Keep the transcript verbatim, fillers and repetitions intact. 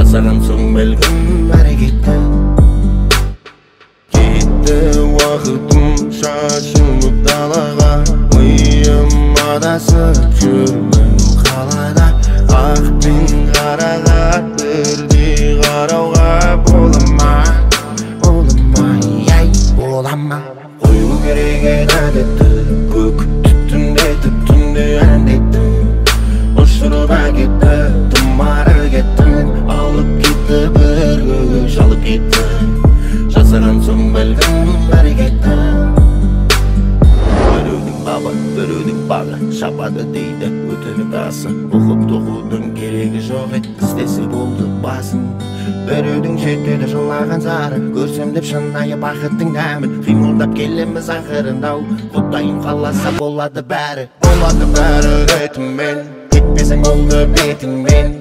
жасаған соң бәлкім бәрі кетті. Кетті уақытым шашылып далаға, миым адасып жүрмін қалада. Ақ пен қараға бірдей қарауға бола ма, бола ма, яй, бола ма? Қою керек еді әдетті, көк түтіндетіп түнде әндеттім. Ұшырып әкетті, тұмары кеттім, алып кетті бір көк шалып кетті. Жасаған соң бәлкім бәрі кетті. Біреудің бабы, біреудің бағы шапады дейді өтініп асы. Оқып тоқудың керегі жоқ еді, істесе болды басын. Біреудің жетеді жылаған зары, көрсем деп шынайы бақыттың дәмін. Қимылдап келеміз ақырындау, Құдайым қаласа болады бәрі. Болады бәрі ретімен, кетпесең болды бетіңмен.